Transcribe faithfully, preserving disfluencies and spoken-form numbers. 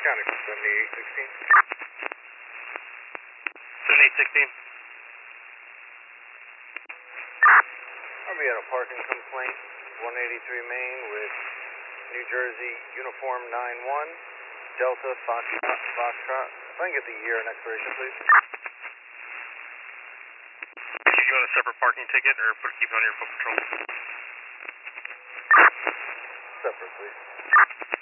County, seventy-eight sixteen. seventy-eight sixteen. I'll be at a parking complaint, one eighty-three Main with New Jersey Uniform nine one, Delta Foxtrot, Foxtrot. If I can get the year and expiration, please. Did you want a separate parking ticket or put keep it on your foot patrol? Separate, please.